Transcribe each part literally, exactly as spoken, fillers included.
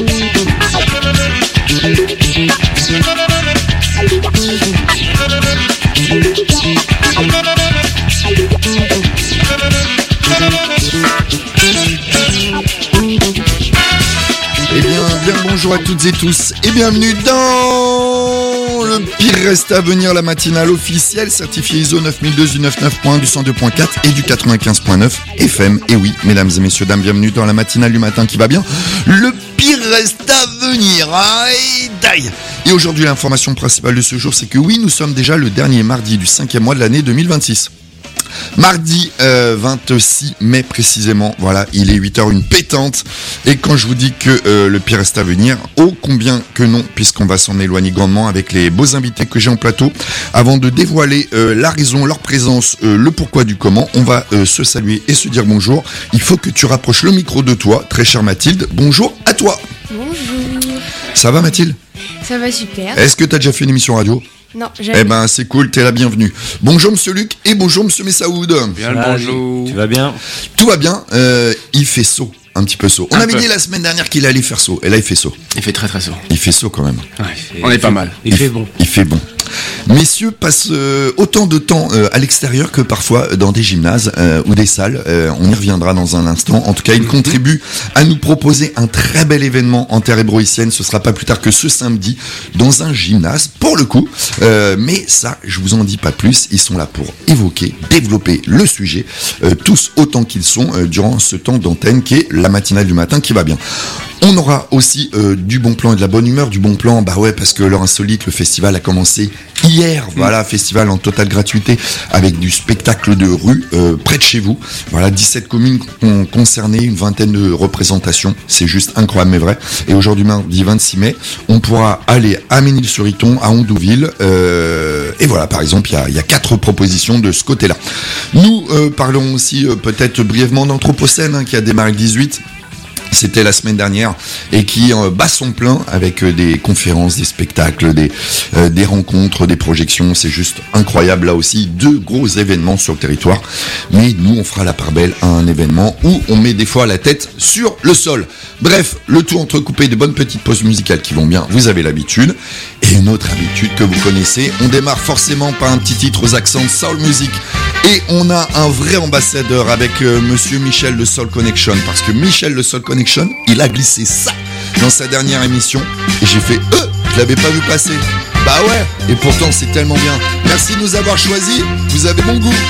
Bonjour à toutes et tous et bienvenue dans le pire reste à venir, la matinale officielle certifiée I S O neuf mille deux U quatre-vingt-neuf point un du cent deux point quatre et du quatre-vingt-quinze point neuf F M. Et oui, mesdames et messieurs, dames, bienvenue dans la matinale du matin qui va bien. Le pire reste à venir. Aïe, aïe. Et aujourd'hui, l'information principale de ce jour, c'est que oui, nous sommes déjà le dernier mardi du cinquième mois de l'année deux mille vingt-six. Mardi euh, vingt-six mai précisément, voilà, il est huit heures une pétante. Et quand je vous dis que euh, le pire reste à venir, ô combien que non, puisqu'on va s'en éloigner grandement avec les beaux invités que j'ai en plateau. Avant de dévoiler euh, la raison, leur présence, euh, le pourquoi du comment, on va euh, se saluer et se dire bonjour. Il faut que tu rapproches le micro de toi, très chère Mathilde. Bonjour à toi. Bonjour. Ça va Mathilde ? Ça va super. Est-ce que tu as déjà fait une émission radio ? Non, jamais. Eh ben c'est cool, t'es la bienvenue. Bonjour monsieur Luc et bonjour monsieur Messaoud. Bien le bonjour. Tu vas bien ? Tout va bien, euh, il fait chaud, un petit peu chaud. On un avait peu. dit la semaine dernière qu'il allait faire chaud, et là il fait chaud. Il fait très très chaud. Il fait chaud quand même. Ouais, il fait, On est pas mal. Il, il fait bon. Il fait bon. Messieurs passent euh, autant de temps euh, à l'extérieur que parfois dans des gymnases euh, ou des salles. Euh, on y reviendra dans un instant. En tout cas, ils contribuent à nous proposer un très bel événement en terre hébroïcienne. Ce sera pas plus tard que ce samedi dans un gymnase, pour le coup. Euh, mais ça, je vous en dis pas plus. Ils sont là pour évoquer, développer le sujet, euh, tous autant qu'ils sont euh, durant ce temps d'antenne qui est la matinale du matin qui va bien. On aura aussi euh, du bon plan et de la bonne humeur. Du bon plan, bah ouais, parce que l'heure insolite, le festival a commencé hier. Voilà, festival en totale gratuité avec du spectacle de rue euh, près de chez vous. Voilà, dix-sept communes con- concernées, une vingtaine de représentations. C'est juste incroyable mais vrai. Et aujourd'hui, mardi vingt-six mai, on pourra aller à Ménil-sur-Iton, à Ondouville. Euh, et voilà, par exemple, il y a, y a quatre propositions de ce côté-là. Nous euh, parlons aussi euh, peut-être brièvement d'Anthropocène hein, qui a démarré le dix-huit. C'était la semaine dernière et qui euh, bat son plein avec euh, des conférences, des spectacles, des, euh, des rencontres, des projections. C'est juste incroyable. Là aussi, deux gros événements sur le territoire. Mais nous, on fera la part belle à un événement où on met des fois la tête sur le sol. Bref, le tout entrecoupé de bonnes petites pauses musicales qui vont bien. Vous avez l'habitude. Et une autre habitude que vous connaissez. On démarre forcément par un petit titre aux accents de soul music. Et on a un vrai ambassadeur avec euh, monsieur Michel de Soul Connection. Parce que Michel de Soul Connection, il a glissé ça dans sa dernière émission. Et j'ai fait, euh, je l'avais pas vu passer. Bah ouais, et pourtant c'est tellement bien. Merci de nous avoir choisis, vous avez bon goût.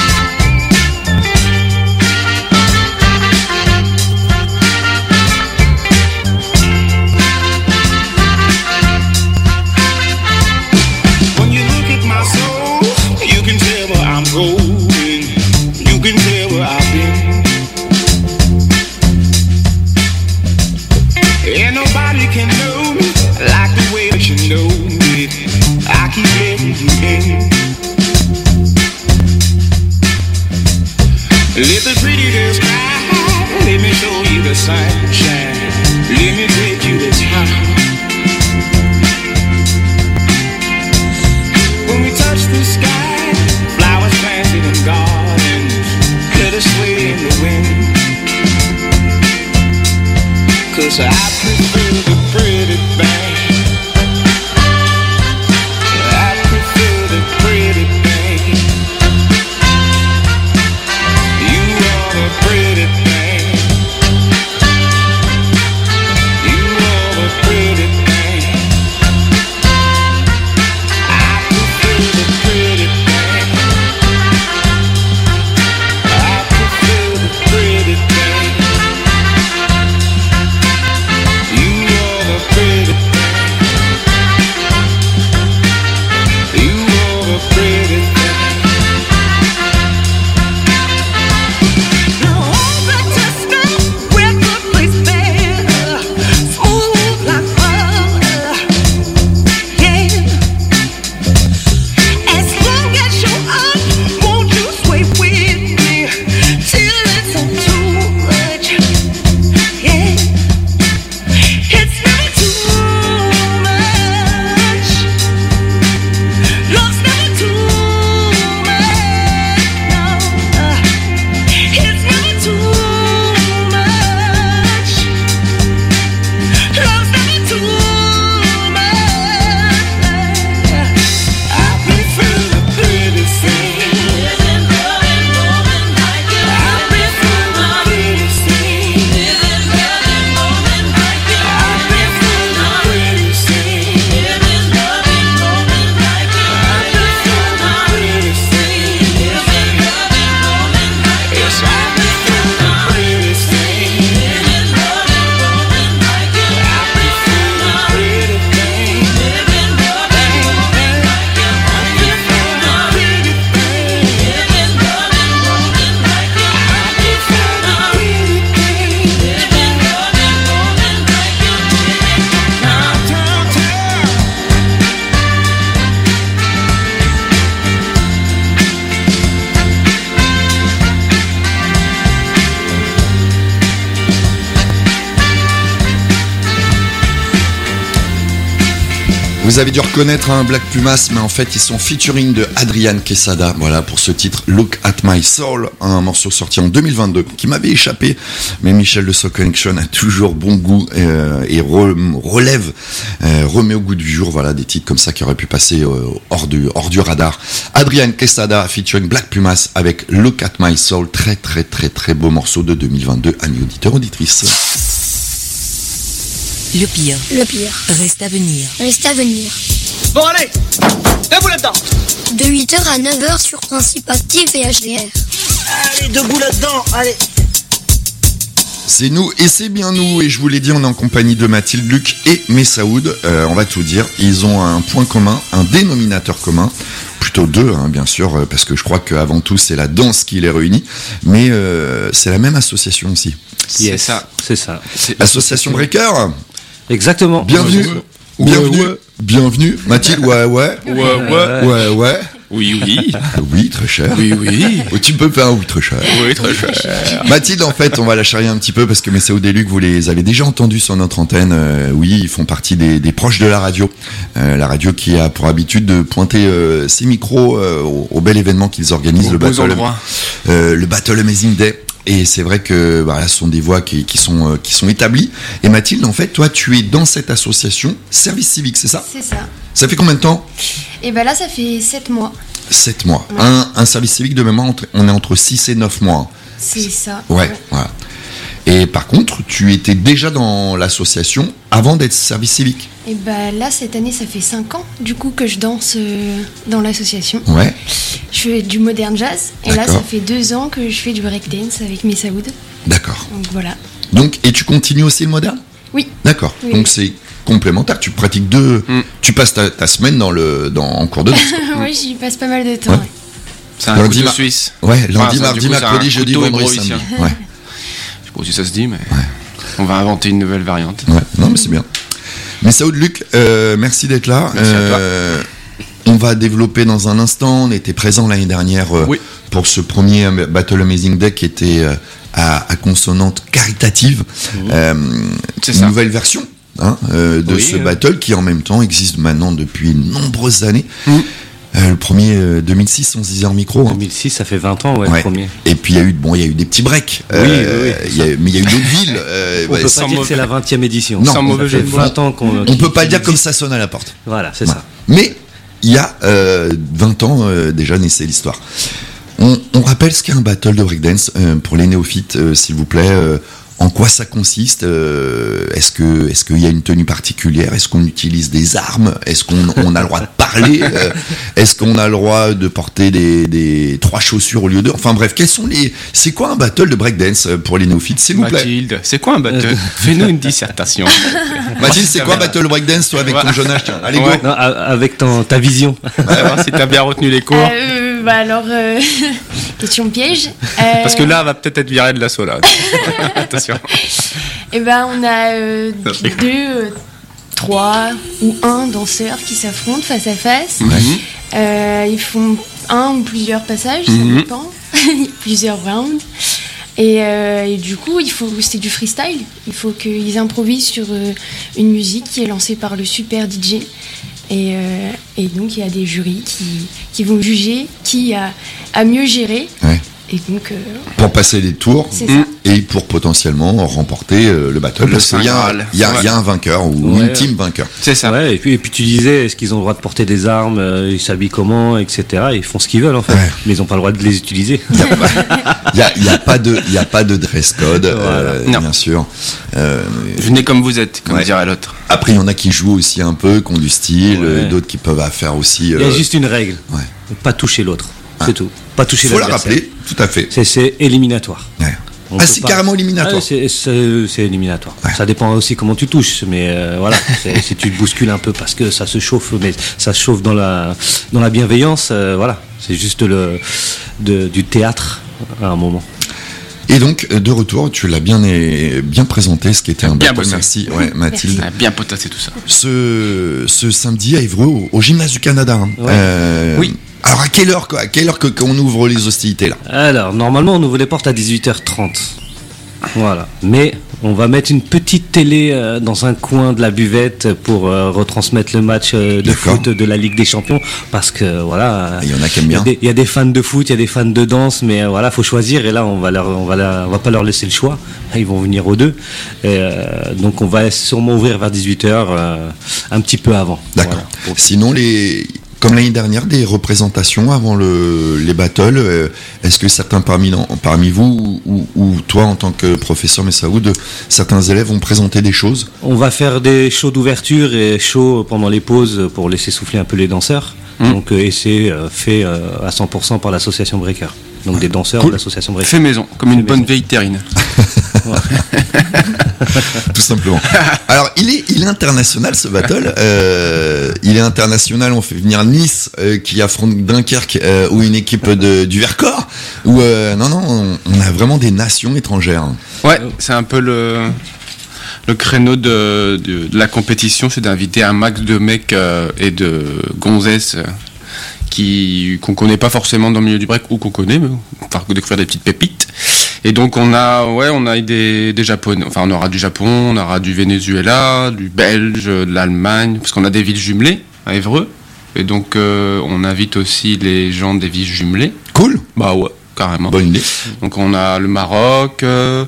Let the pretty girls cry, let me show you the sunshine, let me take you to town. When we touch the sky, flowers planted in gardens, let us sway in the wind. Cause I prefer the pretty thing, I prefer the pretty thing. Pretty thing, you are the pretty thing. I prefer the pretty thing. I prefer the pretty thing. You are Vous avez dû reconnaître un Black Pumas, mais en fait ils sont featuring de Adrian Quesada, voilà pour ce titre Look at My Soul, un morceau sorti en deux mille vingt-deux qui m'avait échappé, mais Michel de Soul Connection a toujours bon goût euh, et re- relève, euh, remet au goût du jour, voilà des titres comme ça qui auraient pu passer euh, hors, du, hors du radar. Adrian Quesada featuring Black Pumas avec Look at My Soul, très très très très beau morceau de deux mille vingt-deux, amis auditeurs, auditrices. Le pire. Le pire. Reste à venir. Reste à venir. Bon, allez, debout là-dedans. De huit heures à neuf heures sur Principe Actif et H D R. Allez, debout là-dedans, allez. C'est nous et c'est bien nous, et je vous l'ai dit, on est en compagnie de Mathilde, Luc et Messaoud. Euh, on va tout dire, ils ont un point commun, un dénominateur commun, plutôt deux hein, bien sûr, parce que je crois qu'avant tout c'est la danse qui les réunit, mais euh, c'est la même association aussi. C'est ça. C'est ça. C'est Association Breaker. Exactement. Bienvenue. Ouais, Bienvenue. ouais. Bienvenue. Mathilde, ouais, ouais. Ouais, ouais. Ouais, ouais. Oui, oui. Oui, très cher. Oui, oui. Oh, tu peux faire un oui, très cher. Oui, très cher. Mathilde, en fait, on va la charrier un petit peu parce que Messaoud et Luc, vous les avez déjà entendus sur notre antenne. Euh, oui, ils font partie des, des proches de la radio. Euh, la radio qui a pour habitude de pointer euh, ses micros euh, au, au bel événement qu'ils organisent, Au le beaux Battle, endroits. euh, le Battle Amazing Day. Et c'est vrai que bah, là, ce sont des voix qui, qui, sont, euh, qui sont établies. Et Mathilde, en fait, toi, tu es dans cette association Service Civique, c'est ça? C'est ça. Ça fait combien de temps? Et ben là, ça fait sept mois. sept mois. Ouais. Un, un service civique de mémoire, entre- on est entre six et neuf mois. C'est ça. Ouais, voilà. Et par contre, tu étais déjà dans l'association avant d'être service civique. Et ben là, cette année, ça fait cinq ans, du coup, que je danse euh, dans l'association. Ouais, Je fais du modern jazz. Et là, D'accord. ça fait deux ans que je fais du breakdance avec Messaoud. d'accord. Donc voilà. Donc, et tu continues aussi le moderne? Oui. D'accord. Oui, Donc oui. c'est complémentaire. Tu pratiques deux. Mm. Tu passes ta, ta semaine dans le, dans, en cours de danse. quoi. Oui, j'y passe pas mal de temps. Ouais. ouais. C'est un Lundi, couteau mar- suisse. Ouais, lundi, Enfin, ça, mardi, du coup, c'est mercredi, un jeudi, couteau vendredi, hébreu, samedi. ici. Ouais, Je sais pas si ça se dit, mais on va inventer une nouvelle variante. ouais. Non, mais c'est bien. Mais Saoud, Luc, euh, merci d'être là. Merci à toi. Euh, On va développer dans un instant. On était présent l'année dernière euh, Oui. pour ce premier euh, Battle Amazing Day qui était euh, à, à consonante caritative. Euh, C'est une ça. nouvelle version hein, euh, de Oui, ce euh. battle qui en même temps existe maintenant depuis de nombreuses années. Mm. Euh, le premier euh, deux mille six, on se disait en micro. hein. deux mille six, ça fait vingt ans, ouais, Ouais. le premier. Et puis il y a eu bon, il y a eu des petits breaks. Oui, oui, oui. il y a- mais il y a eu d'autres villes. euh, On ouais, peut sans pas dire mauvais- que c'est la vingtième édition. Non, Ça sans mauvais fait jeu de mots. vingt ans qu'on. On peut pas le dire comme ça sonne à la porte. Voilà, c'est Voilà. ça. Mais il y a euh, vingt ans euh, déjà naissait l'histoire. On, on rappelle ce qu'est un battle de breakdance euh, pour les néophytes, euh, s'il vous plaît. euh, en quoi ça consiste euh, Est-ce que est-ce qu'il y a une tenue particulière? Est-ce qu'on utilise des armes? Est-ce qu'on on a le droit de parler euh, Est-ce qu'on a le droit de porter des, des trois chaussures au lieu de Enfin bref, quels sont les C'est quoi un battle de breakdance euh, pour les néophytes, s'il vous plaît? Mathilde, c'est quoi un battle? Fais-nous une dissertation. Mathilde, c'est quoi un battle breakdance toi avec ton Ouais. jeune âge? Tiens, allez go. Ouais. Non, a- avec ton- ta vision. On va voir si t'as bien retenu les cours. Euh, bah alors, euh, question piège. Euh, Parce que là, elle va peut-être être virée de l'assaut, là. Attention. Et ben, on a euh, Non, je rigole. deux, euh, trois ou un danseur qui s'affrontent face à face. Euh, ils font un ou plusieurs passages, Mhm. ça dépend. Plusieurs rounds. Et, euh, et du coup, il faut, c'est du freestyle. Il faut qu'ils improvisent sur euh, une musique qui est lancée par le super D J. Et, euh, et donc, il y a des jurys qui, qui vont juger qui a, a mieux géré. Ouais. Et donc, euh, Pour passer des tours. c'est Mm. ça. Et pour potentiellement remporter euh, le battle. Le Parce qu'il y, a- Saint Graal. il y, a- il y a un vainqueur ou Ouais. une team vainqueur. C'est ça. Ouais, et puis, et puis tu disais, est-ce qu'ils ont le droit de porter des armes, euh, ils s'habillent comment, et cetera. Ils font ce qu'ils veulent en fait, Ouais. mais ils n'ont pas le droit de les utiliser. Il n'y a, il y a, pas de- il y a pas de dress code, euh, Non. bien sûr. Euh, Venez comme vous êtes, comme Ouais. dirait l'autre. après, il y en a qui jouent aussi un peu, qui ont du style, Ouais. euh, d'autres qui peuvent faire aussi. Il y a euh, juste une règle, ouais. pas toucher l'autre, Ah. c'est tout. Pas toucher faut la l'adversaire. rappeler, tout à fait. C'est, c'est éliminatoire. Ouais. On Ah, peut c'est pas- carrément éliminatoire. Ouais, c'est, c'est- c'est éliminatoire. Ouais. Ça dépend aussi comment tu touches, mais euh, voilà, c'est- si tu te bouscules un peu parce que ça se chauffe, mais ça se chauffe dans la dans la bienveillance, euh, voilà, c'est juste le de- du théâtre à un moment. Et donc, euh, de retour, tu l'as bien, é- bien présenté, ce qui était un Bien battle. bossé. Merci, ouais, Mathilde. On a bien potassé tout ça. Ce, ce samedi à Évreux, au, au Gymnase du Canada. hein. Ouais. Euh, Oui. Alors, à quelle heure, quoi À quelle heure que- qu'on ouvre les hostilités, là? Alors, normalement, on ouvre les portes à dix-huit heures trente. Voilà. Mais on va mettre une petite télé euh, dans un coin de la buvette pour euh, retransmettre le match euh, de D'accord. foot de la Ligue des Champions, parce que voilà, Il y en a qui aiment il y a bien. des- il y a des fans de foot, il y a des fans de danse, mais euh, voilà, faut choisir. Et là, on va leur, on va leur- on va pas leur laisser le choix. Ils vont venir aux deux. Et, euh, donc, on va sûrement ouvrir vers dix-huit heures, euh, un petit peu avant. D'accord. Voilà. Pour- Sinon, les, comme l'année dernière, des représentations avant le, les battles, euh, est-ce que certains parmi, parmi vous, ou, ou, ou toi en tant que professeur Messaoud, certains élèves ont présenté des choses? On va faire des shows d'ouverture et shows pendant les pauses pour laisser souffler un peu les danseurs. Mmh. Donc, euh, et c'est euh, fait euh, à cent pour cent par l'association Breaker. Donc des danseurs Cool. de l'association Breaker. Fait maison, comme une Fait bonne maison. vieille terrine. Tout simplement. Alors, il est, il est international ce battle. Euh, il est international. On fait venir Nice euh, qui affronte Dunkerque euh, ou une équipe de, du Vercors. Ou euh, non, non, on, on a vraiment des nations étrangères. Ouais, c'est un peu le, le créneau de, de, de la compétition, c'est d'inviter un max de mecs euh, et de gonzesses euh, qui qu'on connaît pas forcément dans le milieu du break ou qu'on connaît, mais on va découvrir des petites pépites. Et donc on a, ouais, on a des, des Japonais, enfin on aura du Japon, on aura du Venezuela, du Belge, de l'Allemagne, parce qu'on a des villes jumelées à Évreux. Et donc euh, on invite aussi les gens des villes jumelées. Cool. Bah ouais, carrément. Bonne idée. Donc on a le Maroc, euh,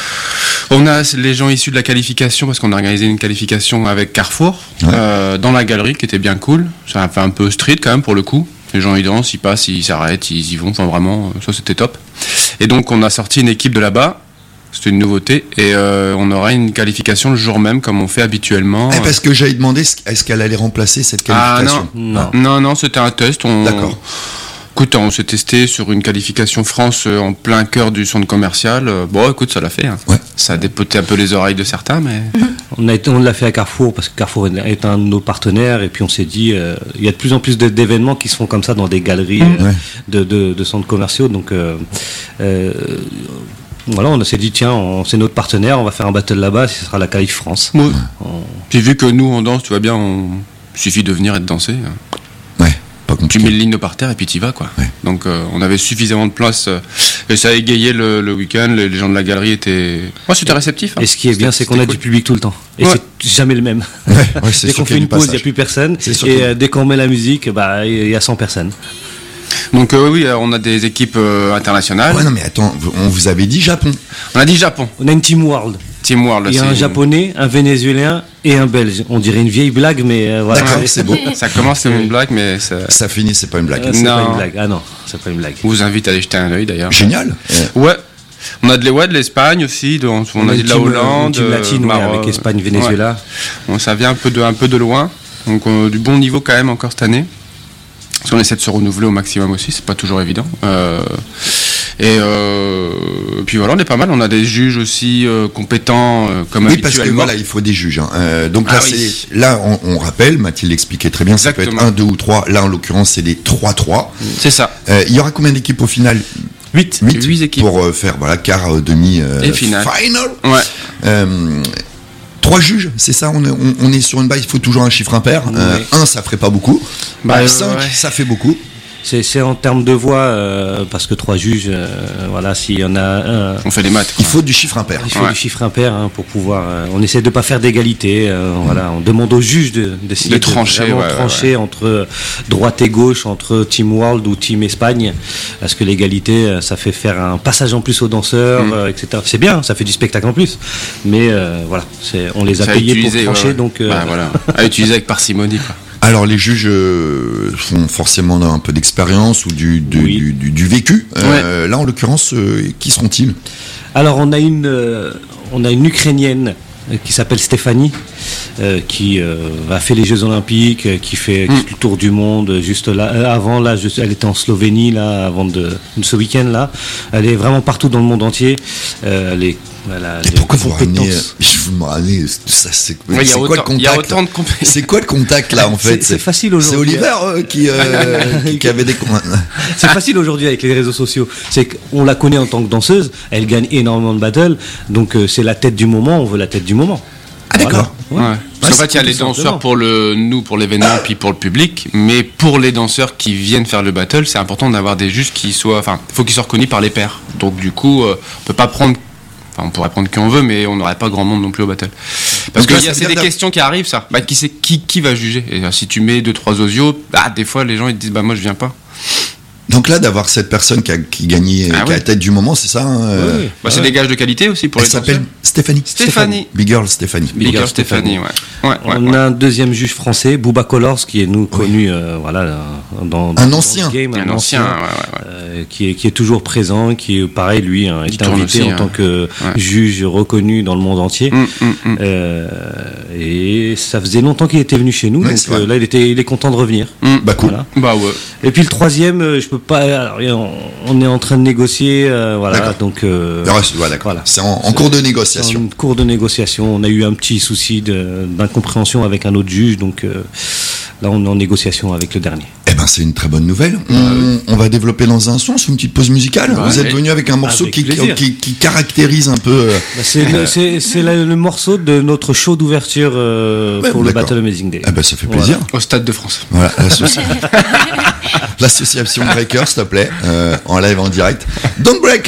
on a les gens issus de la qualification, parce qu'on a organisé une qualification avec Carrefour, Ouais. euh, dans la galerie, qui était bien cool. Ça a fait un peu street quand même pour le coup. Les gens ils dansent, ils passent, ils s'arrêtent, ils y vont, enfin vraiment, ça c'était top. Et donc on a sorti une équipe de là-bas, c'était une nouveauté, et euh, on aura une qualification le jour même, comme on fait habituellement. Eh, parce que j'avais demandé est-ce qu'elle allait remplacer cette Ah qualification. non, Non. non, non, c'était un test. On... D'accord. Écoute, on s'est testé sur une qualification France euh, en plein cœur du centre commercial. Euh, Bon, écoute, ça l'a fait. Hein. Ouais. Ça a dépoté un peu les oreilles de certains, mais On, a été, on l'a fait à Carrefour parce que Carrefour est un de nos partenaires, et puis on s'est dit euh, il y a de plus en plus de- d'événements qui se font comme ça dans des galeries euh, Ouais. de, de, de centres commerciaux. Donc euh, euh, voilà, on s'est dit tiens, on- c'est notre partenaire, on va faire un battle là-bas, ce sera la qualif France. ouais. On- Puis vu que nous on danse, tu vois bien, on... il suffit de venir et de danser. hein. Ouais, pas Tu compliqué. mets le ligne par terre et puis t'y vas, quoi. Ouais. Donc euh, on avait suffisamment de place euh, et ça a égayé le, le week-end. Les, les gens de la galerie étaient, moi c'était réceptif. hein. Et ce qui est bien, c'est qu'on a C'était du cool. public tout le temps. Et Ouais. c'est jamais le même. Ouais, ouais, c'est Dès sûr qu'on qu'il y fait a une du pause, il n'y a passage. plus personne. C'est sûr Et qu'il y a- euh, dès qu'on met la musique, bah, il y a cent personnes. Donc euh, oui, euh, on a des équipes euh, internationales. Ouais, non, mais attends, on vous avait dit Japon. On a dit Japon, On a une Team World. Team World. Il y a c'est- un japonais, un vénézuélien et un belge. On dirait une vieille blague, mais euh, voilà. D'accord, C'est- c'est beau. Ça commence comme une blague, mais ça Ça finit, c'est pas une blague. Euh, c'est Non. pas une blague. Ah non, c'est pas une blague. on vous invite à aller jeter un œil d'ailleurs. Génial. Euh, Ouais. On a de, l'E- ouais, de l'Espagne aussi, de- on, a, une dit de la team, euh, Hollande, une team latine, ouais, Maroc. avec Espagne, Venezuela. Ouais. Bon, ça vient un peu de, un peu de loin, donc euh, du bon niveau quand même encore cette année. Parce qu'on essaie de se renouveler au maximum aussi, c'est pas toujours évident. Euh, et euh, puis voilà, on est pas mal. On a des juges aussi euh, compétents, euh, comme Oui, parce que habituellement. voilà, il faut des juges. hein. Euh, donc là, Ah oui. c'est, là, on, on rappelle, Mathilde l'expliquait très bien, ça peut être Exactement. un, deux ou trois. Là, en l'occurrence, c'est des trois trois. C'est ça. Euh, il y aura combien d'équipes au final? huit. huit huit équipes. Pour euh, faire voilà, quart, euh, demi, euh, Et finale. final. Ouais. Euh, Trois juges, c'est ça, on est, on, on est sur une base, il faut toujours un chiffre impair. Euh, Ouais. un, ça ferait pas beaucoup. Bah, Euh, euh, cinq, ouais. ça fait beaucoup. C'est, c'est en termes de voix, euh, parce que trois juges, euh, voilà, s'il y en a un, On fait des maths. Il quoi. faut du chiffre impair. il faut Ouais. du chiffre impair hein, pour pouvoir. euh, on essaie de pas faire d'égalité. euh, Voilà, on demande aux juges de d'essayer De trancher, vraiment ouais, ouais, trancher entre droite et gauche, entre Team World ou Team Espagne, parce que l'égalité, euh, ça fait faire un passage en plus aux danseurs, Mm. euh, et cetera. C'est bien, ça fait du spectacle en plus, mais euh, voilà, c'est, on les a C'est à payés pour utiliser, trancher, ouais, ouais. donc. euh, Bah, voilà. À utiliser avec parcimonie, quoi. Alors les juges euh, font forcément un peu d'expérience ou du, du, Oui. du, du- du vécu. Euh, Là en l'occurrence, euh, qui seront-ils? Alors on a une, euh, on a une Ukrainienne euh, qui s'appelle Stéphanie, euh, qui euh, a fait les Jeux Olympiques, euh, qui fait Mm. le tour du monde euh, juste là. Euh, avant là, je- elle était en Slovénie là, avant de, de ce week-end là. Elle est vraiment partout dans le monde entier. Euh, elle est, elle a Et des pourquoi vous ramenez compétences. euh, Vous me ramenez ça, c'est Ouais, il y a c'est quoi le autant- il y a contact? autant de compé- C'est quoi le contact là en fait? C'est- c'est facile C'est aujourd'hui. Oliver euh, qui, euh, qui, qui avait des. C'est facile aujourd'hui avec les réseaux sociaux. C'est qu'on la connaît en tant que danseuse, elle gagne énormément de battles, donc euh, c'est la tête du moment, on veut la tête du moment. Ah d'accord. Voilà. Ouais. Parce qu'en Ouais, fait, il y a tout les simplement. danseurs pour le, nous, pour l'événement, puis pour le public. Mais pour les danseurs qui viennent faire le battle, c'est important d'avoir des juges qui soient, enfin, il faut qu'ils soient reconnus par les pairs. Donc, du coup, euh, on peut pas prendre Enfin, on pourrait prendre qui on veut, mais on n'aurait pas grand monde non plus au battle. Parce Donc que là, y a- ça c'est veut des dire- questions qui arrivent, ça. Bah, qui, c'est, qui, qui va juger? Et, euh, si tu mets deux, trois osios, bah, des fois, les gens, ils te disent, bah, moi, je viens pas. Donc là, d'avoir cette personne qui a qui gagnait, Ah qui ouais. a la tête du moment, c'est ça, hein, euh, Oui, oui. Bah, c'est des gages de qualité aussi pour Elle les s'appelle danseurs. Stéphanie. Stéphanie. Big Girl Stéphanie. Big Big Girl Girl Stéphanie, ouais. Ouais, ouais, On ouais. a un deuxième juge français, Booba Colors, qui est nous connu, euh, voilà, euh, dans, dans Un dans ancien. le game, Un ancien, ouais, ouais, ouais. euh, qui est qui est toujours présent, qui est pareil, lui, hein, Il est tourne invité aussi, en hein. tant que Ouais. juge reconnu dans le monde entier. Hum, hum, hum. Euh, et ça faisait longtemps qu'il était venu chez nous, Ouais, donc c'est vrai. euh, là il était, il est content de revenir. Hum. Bah cool. Voilà. Bah, ouais. Et puis le troisième, euh, je peux pas. Alors, on, on est en train de négocier, euh, voilà, D'accord. donc. euh, Le reste, voilà, d'accord. Voilà. C'est en, en cours de C'est négociation. en cours de négociation. On a eu un petit souci de- d'incompréhension avec un autre juge, donc euh, là on est en négociation avec le dernier. Eh ben, c'est une très bonne nouvelle. On, on va développer dans un son, sur une petite pause musicale. Ouais, Vous êtes allez. venu avec un morceau Avec qui, qui, plaisir. qui- qui caractérise un peu. euh, Bah, c'est le, c'est- c'est la- le morceau de notre show d'ouverture euh, Ouais, pour le d'accord. Battle Amazing Day. Eh ben, ça fait Voilà. plaisir. Au Stade de France. Voilà, l'associ- l'association Breaker, s'il te plaît, euh, en live, en direct. Don't Break.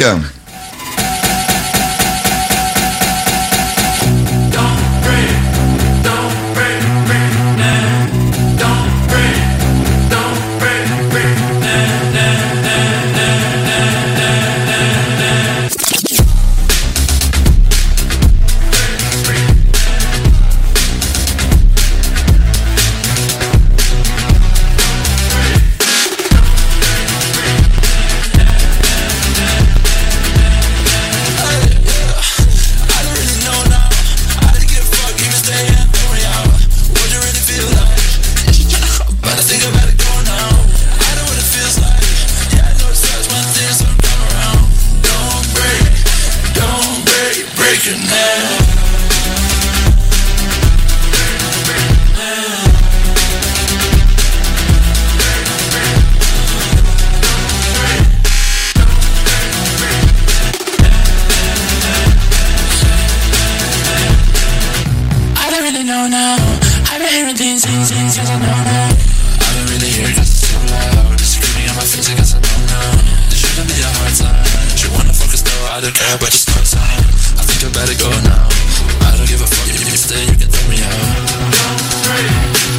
I don't really know now. I've been hearing things, things, things, things I know now. I don't really hear it 'cause it's too loud. It's screaming on my face, I guess I know now. This shouldn't be a hard time. She wanna focus though, I don't care, but just start time. I think I better go now. I don't give a fuck if you stay, you can throw me out.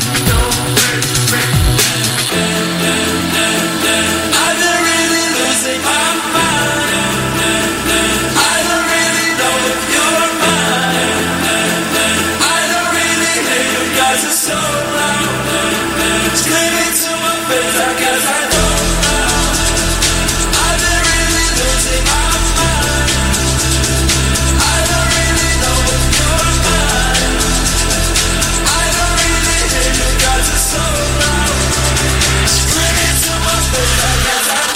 I've been really losing my mind. I don't really know if you're mine. I don't really hear you guys are so loud. Screaming to my face, I guess I don't know. I've been really losing my mind. I don't really know if you're mine. I don't really hear you guys are so loud. Screaming to my face, I guess I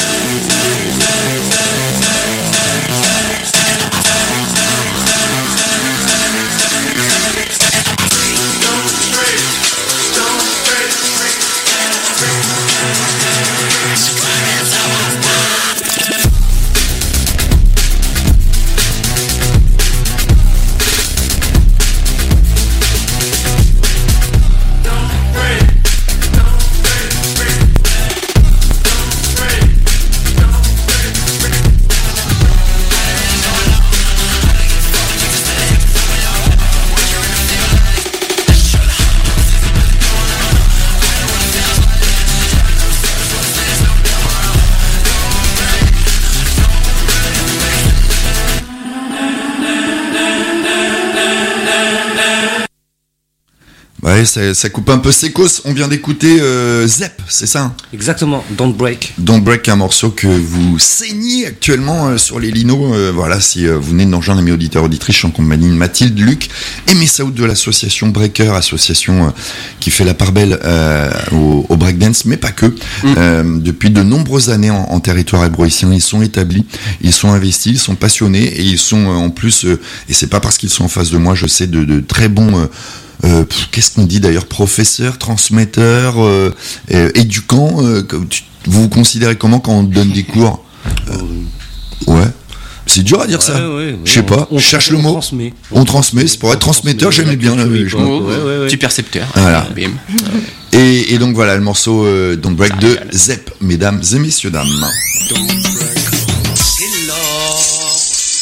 Ouais, ça, ça coupe un peu sécos. On vient d'écouter euh, Zep, c'est ça, hein? Exactement, Don't Break. Don't Break, un morceau que vous saignez actuellement euh, sur les linos. Euh, voilà, si euh, vous venez de nous rejoindre, amis auditeurs, auditrices, je suis en compagnie de Mathilde, Luc et Messaoud de l'association Breaker, association euh, qui fait la part belle euh, au, au breakdance, mais pas que. Mm. Euh, depuis de nombreuses années en, en territoire hébroïcien, ils sont établis, ils sont investis, ils sont passionnés et ils sont euh, en plus, euh, et c'est pas parce qu'ils sont en face de moi, je sais, de, de très bons... Euh, Euh, pff, qu'est-ce qu'on dit d'ailleurs, professeur, transmetteur, euh, euh, éducant, euh, comme tu- vous vous considérez comment quand on donne des cours? Euh, ouais, c'est dur à dire ça. Ouais, ouais, Je sais on- pas, on- je cherche on le mot. transmet. On transmet, c'est pour être transmetteur, j'aimais bien. la euh, culture, je oui, me- ouais, ouais, ouais. Petit percepteur. Voilà. Bim. Et, et donc voilà le morceau euh, Don't Break Ça de régale. Zep, mesdames et messieurs dames. Hello.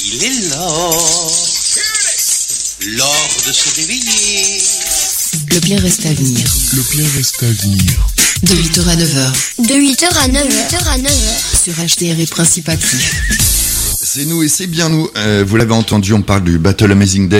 Il est l'heure, l'heure de se réveiller. Le plein reste à venir. Le plein reste à venir. De huit heures à neuf heures. De huit heures à neuf heures. Sur H D R et Principe Actif. C'est nous et c'est bien nous. Euh, vous l'avez entendu, on parle du Battle Amazing Day